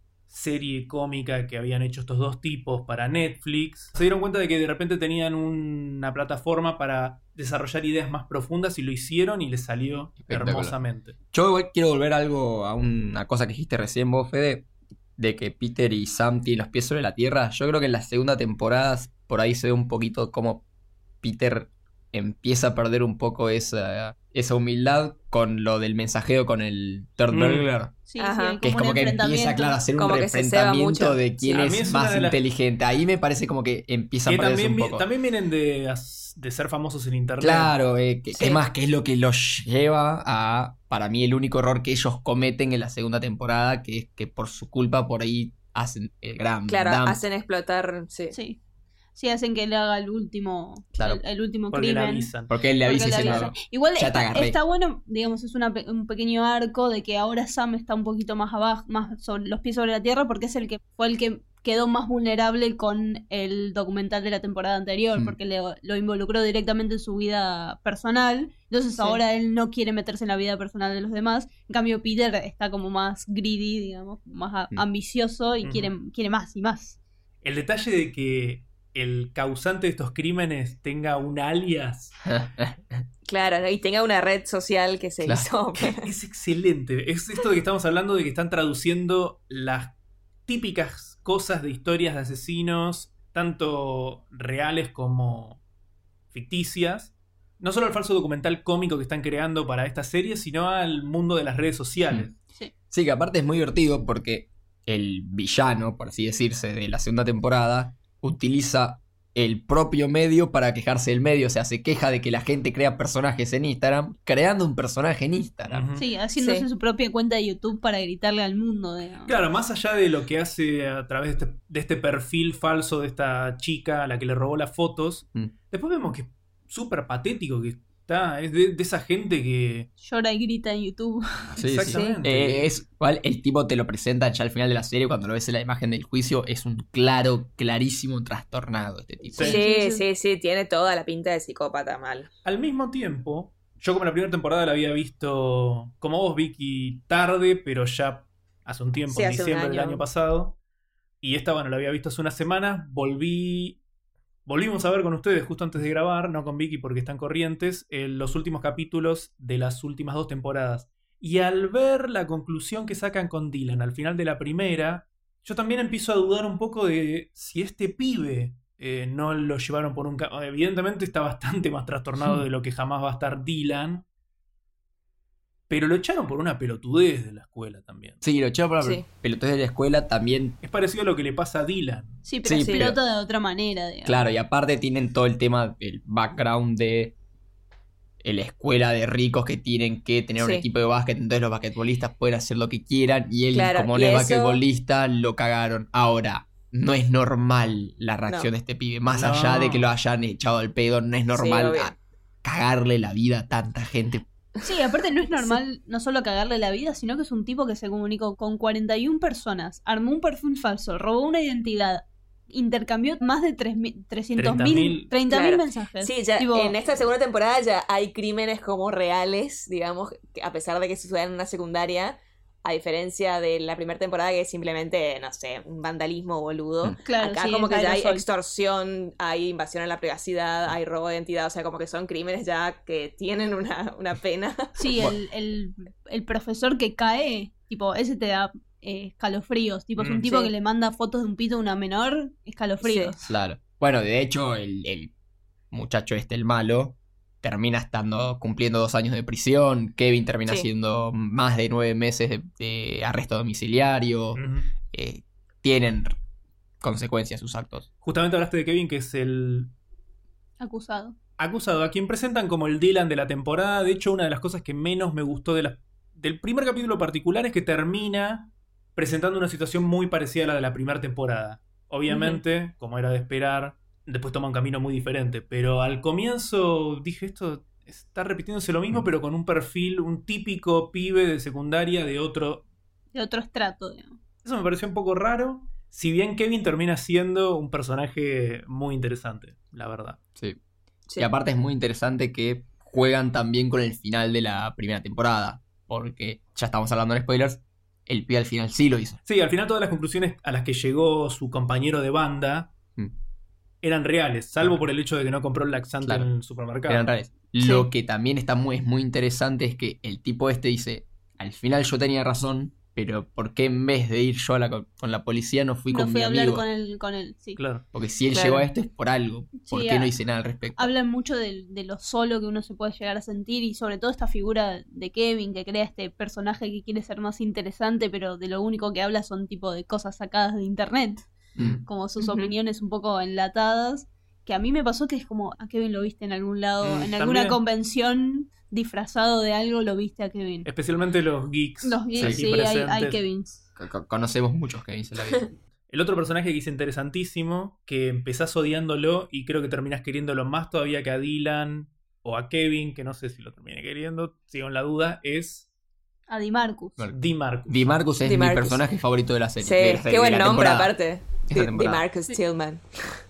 serie cómica que habían hecho estos dos tipos para Netflix. Se dieron cuenta de que de repente tenían una plataforma para desarrollar ideas más profundas y lo hicieron y les salió Espectacular. hermosamente. Yo igual quiero volver a una cosa que dijiste recién vos, Fede, de que Peter y Sam tienen los pies sobre la tierra. Yo creo que en la segunda temporada por ahí se ve un poquito cómo Peter empieza a perder un poco esa humildad con lo del mensajeo con el Third Burglar. Sí, Ajá. sí, hay Que es un como que empieza, enfrentamiento. claro, a hacer un Como que se ceba enfrentamiento mucho. de quién Sí, a mí es es una más de las- inteligente. Ahí me parece como que empieza a Que perderse también, un poco. también vienen de ser famosos en internet. Claro, que Sí. es más, que es lo que los lleva a, para mí, el único error que ellos cometen en la segunda temporada, que es que por su culpa por ahí hacen el gran Claro, dump. hacen explotar, sí. Sí. Sí, hacen que le haga el último, Claro. el último Porque le crimen. avisan. Porque él le Porque avisa le diciendo, avisa. Igual "Ya te agarré". está bueno, digamos, es un pequeño arco de que ahora Sam está un poquito más abajo, más sobre los pies sobre la tierra, porque fue el que quedó más vulnerable con el documental de la temporada anterior, porque lo involucró directamente en su vida personal. Entonces Sí. ahora él no quiere meterse en la vida personal de los demás. En cambio, Peter está como más greedy, digamos, más ambicioso y Ujú. quiere más y más. El detalle de que el causante de estos crímenes tenga un alias Claro, ¿no? Y tenga una red social que se Claro. hizo. es excelente. Es esto de que estamos hablando de que están traduciendo las típicas cosas de historias de asesinos, tanto reales como ficticias. No solo al falso documental cómico que están creando para esta serie, sino al mundo de las redes sociales. Sí. Sí, que aparte es muy divertido porque el villano, por así decirse, de la segunda temporada, utiliza el propio medio para quejarse del medio. O sea, se queja de que la gente crea personajes en Instagram, creando un personaje en Instagram. Ujú. Sí, haciéndose Sí. su propia cuenta de YouTube para gritarle al mundo. Digamos. Claro, más allá de lo que hace a través de este perfil falso de esta chica a la que le robó las fotos, después vemos que es súper patético que está. Es de esa gente que. Llora y grita en YouTube. Sí, Exactamente. Es igual el tipo te lo presenta ya al final de la serie, cuando lo ves en la imagen del juicio, es un clarísimo trastornado este tipo. Sí, sí, sí, tiene toda la pinta de psicópata mal. Al mismo tiempo, yo como la primera temporada la había visto como vos, Vicky, tarde, pero ya hace un tiempo, Sí, en hace un diciembre del año. año pasado. Y esta, bueno, la había visto hace una semana. Volvimos a ver con ustedes justo antes de grabar, no con Vicky porque están corrientes, los últimos capítulos de las últimas 2 temporadas. Y al ver la conclusión que sacan con Dylan al final de la primera, yo también empiezo a dudar un poco de si este pibe no lo llevaron por un... Evidentemente está bastante más trastornado de lo que jamás va a estar Dylan. Pero lo echaron por una pelotudez de la escuela también. Sí, lo echaron por Sí. la pelotudez de la escuela también. Es parecido a lo que le pasa a Dylan. Sí, pero Sí, se pero- explota de otra manera. Digamos. Claro, y aparte tienen todo el tema, el background de la escuela de ricos que tienen que tener un Sí. equipo de básquet, entonces los basquetbolistas pueden hacer lo que quieran y él, Claro, como y no es eso- basquetbolista, lo cagaron. Ahora, no es normal la reacción No. de este pibe, más No. allá de que lo hayan echado al pedo, no es normal obvio. cagarle la vida a tanta gente. Sí, aparte no es normal no solo cagarle la vida, sino que es un tipo que se comunicó con 41 personas, armó un perfil falso, robó una identidad, intercambió más de 300.000 Claro. mensajes. Sí, ya Tipo, en esta segunda temporada ya hay crímenes como reales, digamos, que a pesar de que sucedan en una secundaria, a diferencia de la primera temporada que es simplemente, no sé, un vandalismo boludo. Claro, Acá sí, como es que ya hay aerosol. extorsión, hay invasión a la privacidad, hay robo de identidad, o sea, como que son crímenes ya que tienen una pena. Sí, el profesor que cae, tipo, ese te da escalofríos. Tipo, es un tipo Sí. que le manda fotos de un pito a una menor, escalofríos. Claro. Bueno, de hecho, el muchacho el malo, termina cumpliendo 2 años de prisión. Kevin termina Sí. haciendo más de 9 meses de arresto domiciliario. Ujú. Tienen consecuencias sus actos. Justamente hablaste de Kevin, que es el Acusado. acusado, a quien presentan como el Dylan de la temporada. De hecho, una de las cosas que menos me gustó del primer capítulo particular es que termina presentando una situación muy parecida a la de la primera temporada. Obviamente, como era de esperar, después toma un camino muy diferente. Pero al comienzo dije, esto está repitiéndose lo mismo, pero con un perfil, un típico pibe de secundaria de otro. De otro estrato, digamos. Eso me pareció un poco raro. Si bien Kevin termina siendo un personaje muy interesante, la verdad. Sí. Sí. Y aparte es muy interesante que juegan también con el final de la primera temporada. Porque ya estamos hablando en spoilers. El pibe al final sí lo hizo. Sí, al final todas las conclusiones a las que llegó su compañero de banda Mm. eran reales, salvo por el hecho de que no compró el laxante Claro. en el supermercado. Eran reales. Sí. Lo que también es muy interesante es que el tipo dice, al final yo tenía razón, pero ¿por qué en vez de ir yo con la policía no fui No con fui mi a hablar amigo? con él, sí. Claro. Porque si él Claro. llegó a esto es por algo. ¿Por Sí, qué no hice nada al respecto? Hablan mucho de lo solo que uno se puede llegar a sentir y sobre todo esta figura de Kevin que crea este personaje que quiere ser más interesante, pero de lo único que habla son tipo de cosas sacadas de internet, Mm. como sus Ujú. opiniones un poco enlatadas, que a mí me pasó que es como a Kevin lo viste en algún lado, en alguna también. convención disfrazado de algo lo viste a Kevin. Especialmente los geeks. Los aquí gays, sí, hay presentes. Kevins. Conocemos muchos que dicen la vida. El otro personaje que es interesantísimo, que empezás odiándolo y creo que terminás queriéndolo más todavía que a Dylan o a Kevin, que no sé si lo terminé queriendo, sigo en la duda, es A DiMarcus. Bueno. DeMarcus. DeMarcus es DeMarcus. mi personaje favorito de la serie. Sí, de la serie, qué buen de la nombre temporada. aparte. Esta temporada. Marcus Sí. Tillman.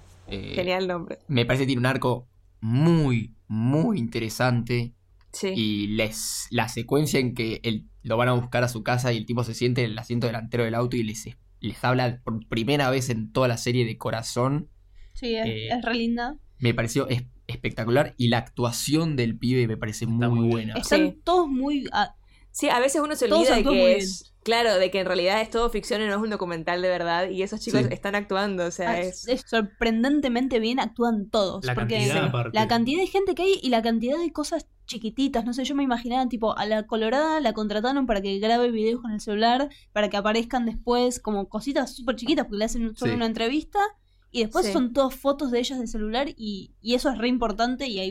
Genial nombre. Me parece que tiene un arco muy interesante. Sí. Y la secuencia en que lo van a buscar a su casa y el tipo se siente en el asiento delantero del auto y les habla por primera vez en toda la serie de corazón, Sí, Eh, es re linda. me pareció espectacular. Y la actuación del pibe me parece Está muy muy buena. bien. Están Sí. todos muy... Sí, a veces uno se Todos olvida de actúan muy que bien. es. Claro, de que en realidad es todo ficción y no es un documental de verdad. Y esos chicos Sí. están actuando, o sea, es. sorprendentemente bien actúan todos. La porque cantidad, aparte. la cantidad de gente que hay y la cantidad de cosas chiquititas. No sé, yo me imaginaba, tipo, a la Colorada la contrataron para que grabe videos con el celular, para que aparezcan después como cositas súper chiquitas, porque le hacen solo Sí. una entrevista. Y después Sí. son todas fotos de ellas de celular y eso es re importante y hay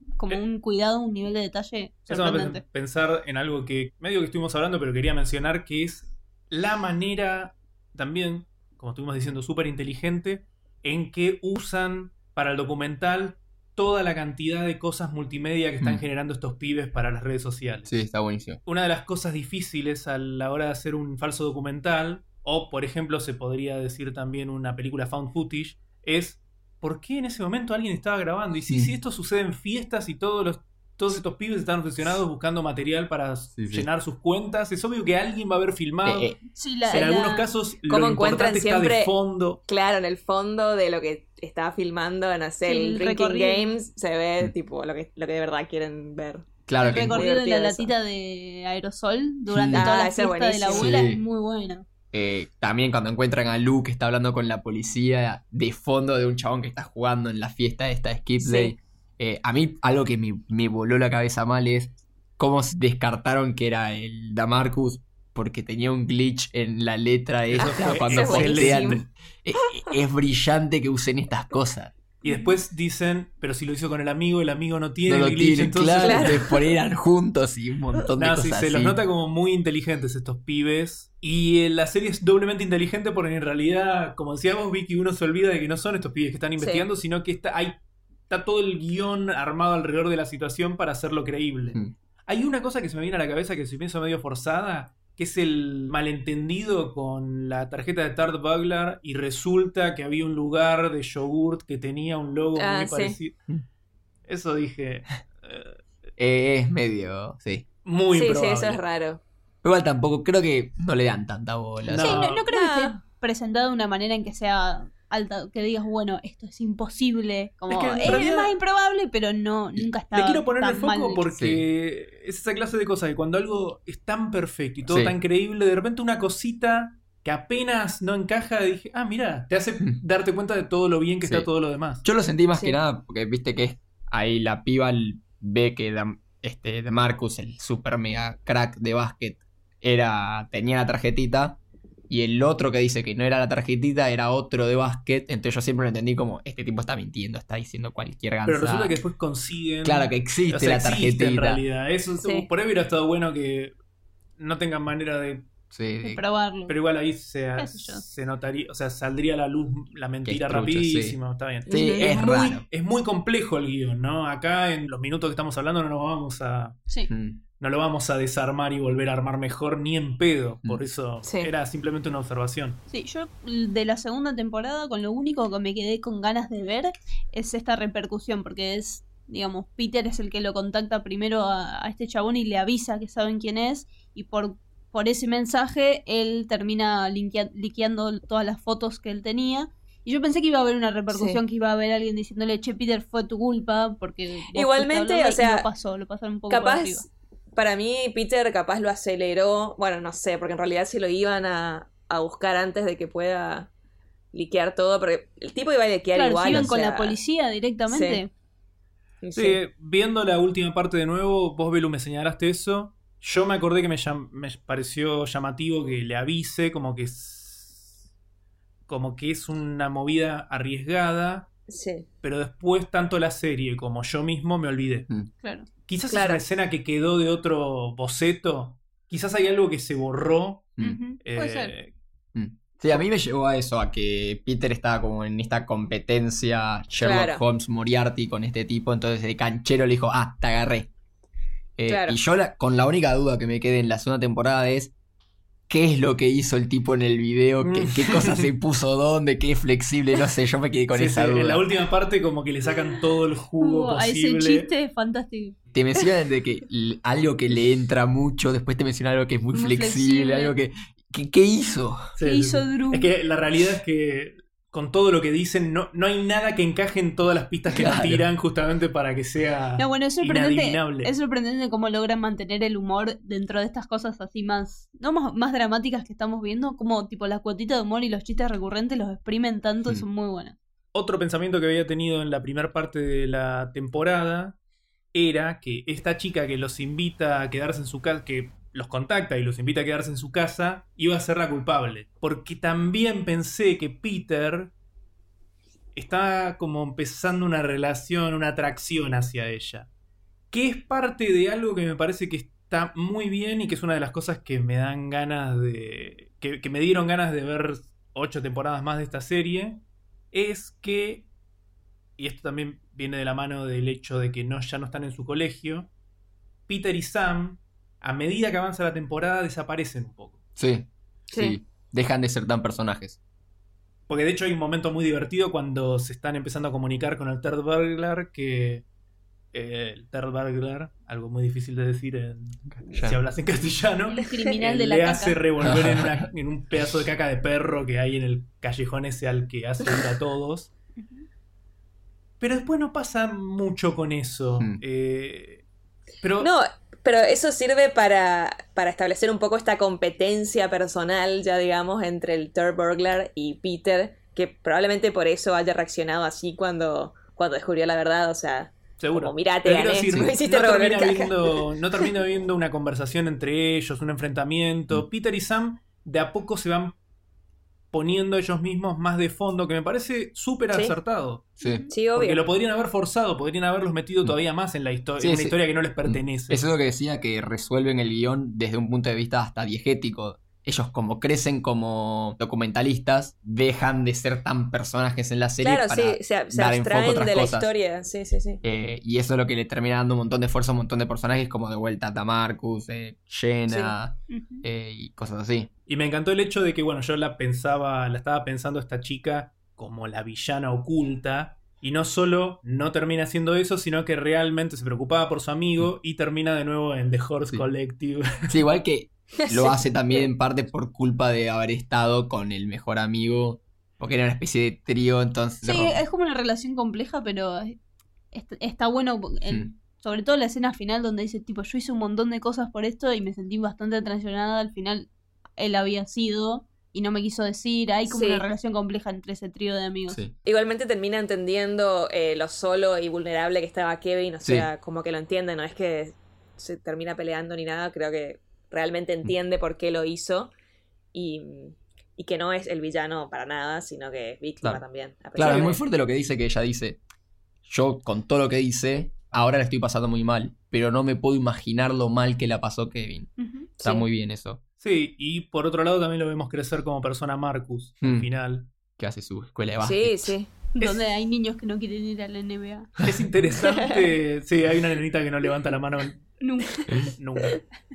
un cuidado, un nivel de detalle Eso me sorprendente. hace pensar en algo que medio que estuvimos hablando, pero quería mencionar, que es la manera también, como estuvimos diciendo, súper inteligente, en que usan para el documental toda la cantidad de cosas multimedia que están Mm. generando estos pibes para las redes sociales. Sí, está buenísimo. Una de las cosas difíciles a la hora de hacer un falso documental, o por ejemplo se podría decir también una película found footage, es ¿por qué en ese momento alguien estaba grabando? Y si esto sucede en fiestas y todos estos pibes están obsesionados buscando material para Sí. llenar sus cuentas, es obvio que alguien va a haber filmado. Sí, En algunos casos ¿Cómo lo encuentran importante está de siempre- fondo. Claro, en el fondo de lo que estaba filmando, no sé, Sí, el el Drinking recorrido. Games, se ve tipo lo que de verdad quieren ver. Claro el que recorrido de la divertido eso. latita de aerosol durante Mm. toda la Ah, ese es fiesta de la buenísimo. abuela Sí. es muy bueno. también cuando encuentran a Luke que está hablando con la policía de fondo de un chabón que está jugando en la fiesta esta de Skip Sí. Day. A mí algo que me voló la cabeza mal es cómo descartaron que era el DeMarcus porque tenía un glitch en la letra esta fue- cuando eso es postean. buenísimo. Es brillante que usen estas cosas. Y después dicen, pero si lo hizo con el amigo no tiene No lo el glitch, tienen, entonces- claro, te ponían juntos y un montón de No, cosas sí, se así. los nota como muy inteligentes estos pibes. Y la serie es doblemente inteligente porque en realidad, como decíamos, Vicky, uno se olvida de que no son estos pibes que están investigando, sino que está todo el guión armado alrededor de la situación para hacerlo creíble. Mm. Hay una cosa que se me viene a la cabeza que si pienso medio forzada, que es el malentendido con la tarjeta de Tart Bugler y resulta que había un lugar de yogurt que tenía un logo Ah, muy sí. parecido. Eso dije, Es medio, sí. muy Sí, sí, improbable. eso es raro. Igual tampoco, creo que no le dan tanta bola. No. Sí, no creo No. que esté presentado de una manera en que sea alta, que digas, bueno, esto es imposible. Como, Es que en es realidad- más improbable, pero nunca está Le quiero poner el tan mal foco hecho. porque es esa clase de cosas que cuando algo es tan perfecto y todo Sí. tan creíble, de repente una cosita que apenas no encaja, dije, mira, te hace darte cuenta de todo lo bien que Sí. está todo lo demás. Yo lo sentí más Sí. que nada porque viste que ahí la piba ve que de Marcus, el super mega crack de básquet, tenía la tarjetita. Y el otro que dice que no era la tarjetita era otro de básquet. Entonces yo siempre lo entendí como, este tipo está mintiendo, está diciendo cualquier Pero gansada. resulta que después consiguen... Claro que existe o sea, la existe tarjetita. en realidad. Eso, Sí. por ahí hubiera estado bueno que no tengan manera de... Sí, De probarlo. Pero igual ahí ¿Qué sé yo? se notaría, o sea, saldría a la luz la mentira Que es trucho, rapidísimo, está bien. Sí, Ujú. es muy, raro. es muy complejo el guión, ¿no? Acá en los minutos que estamos hablando no Sí. no lo vamos a desarmar y volver a armar mejor ni en pedo. Por eso Sí. era simplemente una observación. Sí, yo de la segunda temporada con lo único que me quedé con ganas de ver es esta repercusión, porque es, digamos, Peter es el que lo contacta primero a este chabón y le avisa que saben quién es, y por ese mensaje él termina liqueando todas las fotos que él tenía. Y yo pensé que iba a haber una repercusión, Sí. que iba a haber alguien diciéndole, che, Peter, fue tu culpa, porque vos Igualmente, fuiste a hablarle", o sea, y lo pasaron un poco por arriba. Capaz, para mí, Peter capaz lo aceleró. Bueno, no sé, porque en realidad si lo iban a buscar antes de que pueda liquear todo, porque el tipo iba a liquear Claro, igual. si iban o con sea, la policía directamente. Sí. Sí, viendo la última parte de nuevo, vos, Belu, me señalaste eso. Yo me acordé que me pareció llamativo que le avise, como que es una movida arriesgada, Sí. pero después tanto la serie como yo mismo me olvidé. Claro. Quizás Claro. es una escena que quedó de otro boceto, quizás hay algo que se borró. Ujú, puede ser. Sí, a mí me llevó a eso, a que Peter estaba como en esta competencia Sherlock Claro. Holmes Moriarty con este tipo, entonces de canchero le dijo, te agarré. Claro. Y yo con la única duda que me quedé en la segunda temporada es, ¿qué es lo que hizo el tipo en el video? ¿Qué cosas se puso dónde? ¿Qué flexible? No sé, yo me quedé con Sí, esa sí, duda. en la última parte como que le sacan todo el jugo A ese posible. chiste es fantástico. Te mencionan de que algo que le entra mucho, después te mencionan algo que es muy Muy flexible, flexible. algo que... ¿Qué hizo? Sí, ¿Qué sí, hizo sí. Drew? Es que la realidad es que con todo lo que dicen no hay nada que encaje en todas las pistas que nos Claro. tiran justamente para que sea No, bueno, es inadivinable. sorprendente cómo logran mantener el humor dentro de estas cosas así más dramáticas que estamos viendo, como tipo la cuotita de humor y los chistes recurrentes los exprimen tanto y son muy buenos. Otro pensamiento que había tenido en la primera parte de la temporada era que esta chica que los invita a quedarse en su casa, que los contacta y los invita a quedarse en su casa, iba a ser la culpable. Porque también pensé que Peter está como empezando una relación, una atracción hacia ella. Que es parte de algo que me parece que está muy bien y que es una de las cosas que me dan ganas de... que me dieron ganas de ver 8 temporadas más de esta serie. Es que, y esto también viene de la mano del hecho de que ya no están en su colegio, Peter y Sam, a medida que avanza la temporada, desaparecen un poco. Sí. Sí. Dejan de ser tan personajes. Porque de hecho hay un momento muy divertido cuando se están empezando a comunicar con el Third Burglar, que el Third Burglar, algo muy difícil de decir si hablas en castellano, El criminal de la le caca. hace revolver en un pedazo de caca de perro que hay en el callejón ese al que hace ir a todos. Pero después no pasa mucho con eso. Pero No, pero eso sirve para establecer un poco esta competencia personal, ya digamos, entre el Third Burglar y Peter, que probablemente por eso haya reaccionado así cuando descubrió la verdad, o sea... seguro. Como, mirá, te Pero quiero gané, decir, me hiciste revolver caca. no termina viendo una conversación entre ellos, un enfrentamiento. Peter y Sam de a poco se van poniendo ellos mismos más de fondo, que me parece súper Sí. acertado. Sí. Sí, Porque obvio. lo podrían haber forzado, podrían haberlos metido todavía más en la historia, Sí, en una sí. historia que no les pertenece. Eso es lo que decía, que resuelven el guión desde un punto de vista hasta diegético. Ellos como crecen como documentalistas, dejan de ser tan personajes en la serie Claro, para sí, se dar enfoque a abstraen otras de la cosas. historia, sí, sí, sí. Y eso es lo que le termina dando un montón de fuerza a un montón de personajes, como de vuelta a Tamarcus, Jenna, Ujú. y cosas así. Y me encantó el hecho de que, bueno, yo la estaba pensando a esta chica como la villana oculta, y no solo no termina haciendo eso, sino que realmente se preocupaba por su amigo y termina de nuevo en The Horse Sí. Collective. Sí, igual que lo Sí. hace también en parte por culpa de haber estado con el mejor amigo, porque era una especie de trío, entonces... Sí, es como una relación compleja, pero está bueno, sobre todo la escena final donde dice, tipo, yo hice un montón de cosas por esto y me sentí bastante traicionada, al final él había sido, y no me quiso decir. Hay como Sí. una relación compleja entre ese trío de amigos. Sí. Igualmente termina entendiendo lo solo y vulnerable que estaba Kevin, o Sí. sea, como que lo entiende, no es que se termina peleando ni nada, creo que realmente entiende por qué lo hizo y que no es el villano para nada, sino que es víctima Claro. también. A pesar Claro, es de- muy fuerte lo que dice, que ella dice, yo con todo lo que dice, ahora la estoy pasando muy mal, pero no me puedo imaginar lo mal que la pasó Kevin. Ujú. Está Sí. muy bien eso, Sí, y por otro lado también lo vemos crecer como persona Marcus al Mm. final. que hace su escuela de Sí, básquet. sí. Donde hay niños que no quieren ir a la NBA. Es interesante. Sí, hay una nenita que no levanta la mano Nunca. nunca.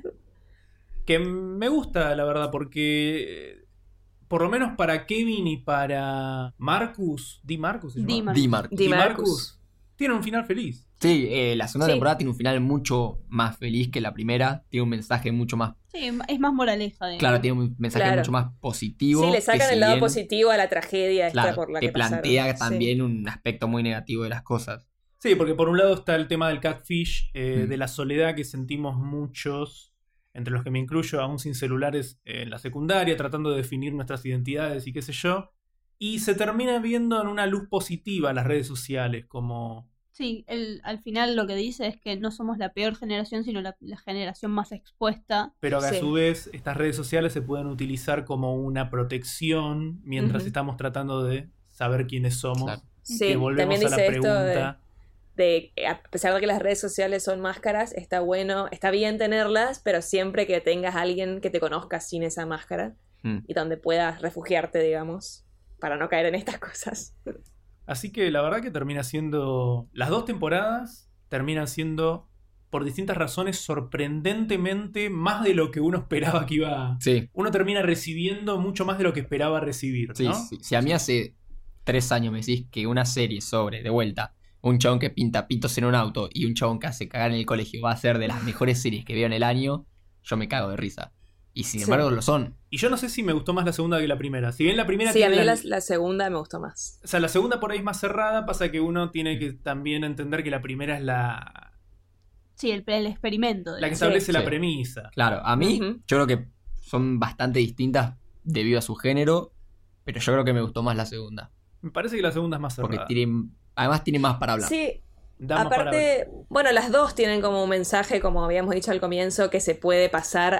Que me gusta, la verdad, porque por lo menos para Kevin y para Marcus, ¿Di Marcus se llama? Di Marcus. Di Marcus. Di Di Marcus. tienen un final feliz. Sí, la segunda Sí. temporada tiene un final mucho más feliz que la primera. Tiene un mensaje mucho más. Sí, es más moraleja. digamos. Claro, tiene un mensaje Claro. mucho más positivo. Sí, le que sacan si el lado bien, positivo a la tragedia esta Claro, por la te que pasaron. plantea Sí. también un aspecto muy negativo de las cosas. Sí, porque por un lado está el tema del catfish, Mm. de la soledad que sentimos muchos, entre los que me incluyo, aún sin celulares en la secundaria, tratando de definir nuestras identidades y qué sé yo. Y se termina viendo en una luz positiva las redes sociales, como... Sí, al final lo que dice es que no somos la peor generación, sino la generación más expuesta. Pero que a Sí. su vez estas redes sociales se pueden utilizar como una protección mientras Ujú. estamos tratando de saber quiénes somos. Claro. Sí, Que volvemos también a la dice esto pregunta. de a pesar de que las redes sociales son máscaras, está bueno, está bien tenerlas, pero siempre que tengas a alguien que te conozca sin esa máscara Mm. y donde puedas refugiarte, digamos, para no caer en estas cosas. Así que la verdad que termina siendo... Las dos temporadas terminan siendo, por distintas razones, sorprendentemente más de lo que uno esperaba que iba... Sí, Uno termina recibiendo mucho más de lo que esperaba recibir, sí, ¿no? sí. Si a mí hace 3 años me decís que una serie sobre, de vuelta, un chabón que pinta pitos en un auto y un chabón que hace cagar en el colegio va a ser de las mejores series que veo en el año, yo me cago de risa. Y sin Sí. embargo lo son. Y yo no sé si me gustó más la segunda que la primera. Si bien la primera Sí, a tiene mí la- la segunda me gustó más. O sea, la segunda por ahí es más cerrada, pasa que uno tiene que también entender que la primera es la Sí, el experimento. que digamos. establece la Sí. premisa. Claro, a mí Ujú. yo creo que son bastante distintas debido a su género, pero yo creo que me gustó más la segunda. Me parece que la segunda es más Porque cerrada. además tiene más para hablar. Sí, Da más para ver. aparte, bueno, las dos tienen como un mensaje, como habíamos dicho al comienzo, que se puede pasar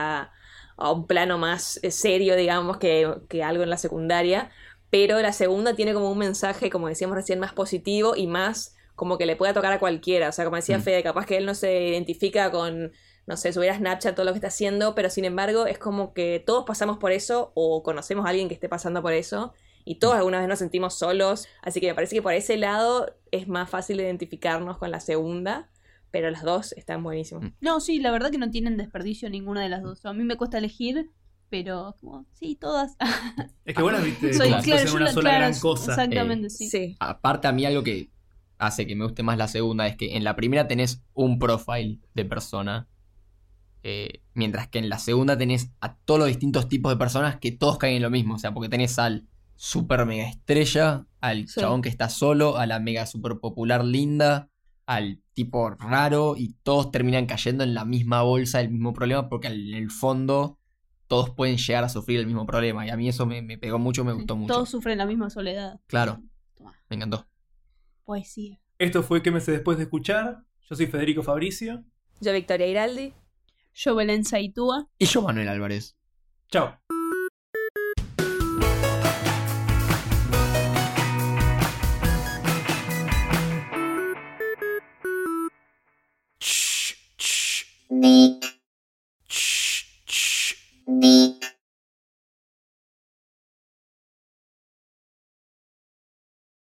a un plano más serio, digamos, que algo en la secundaria. Pero la segunda tiene como un mensaje, como decíamos recién, más positivo y más como que le pueda tocar a cualquiera. O sea, como decía Mm. Fede, capaz que él no se identifica con, no sé, subir a Snapchat todo lo que está haciendo, pero sin embargo es como que todos pasamos por eso o conocemos a alguien que esté pasando por eso. Y todos alguna vez nos sentimos solos. Así que me parece que por ese lado es más fácil identificarnos con la segunda. Pero las dos están buenísimas. No, sí, la verdad que no tienen desperdicio ninguna de las dos. A mí me cuesta elegir, pero como, sí, todas. Es que bueno, viste, Soy- como si fuesen yo una la- sola claro, gran cosa. Exactamente, sí. Sí. Aparte a mí algo que hace que me guste más la segunda es que en la primera tenés un profile de persona, mientras que en la segunda tenés a todos los distintos tipos de personas que todos caen en lo mismo. O sea, porque tenés al super mega estrella, al Sí. chabón que está solo, a la mega super popular linda, al tipo raro, y todos terminan cayendo en la misma bolsa, el mismo problema, porque en el fondo todos pueden llegar a sufrir el mismo problema. Y a mí eso me pegó mucho, me gustó mucho. Todos sufren la misma soledad. Claro, Toma, me encantó. poesía. Esto fue ¿Qué meses después de escuchar? Yo soy Federico Fabricio. Yo, Victoria Iraldi. Yo, Belén Saitúa. Y yo, Manuel Álvarez. Chao. Nick.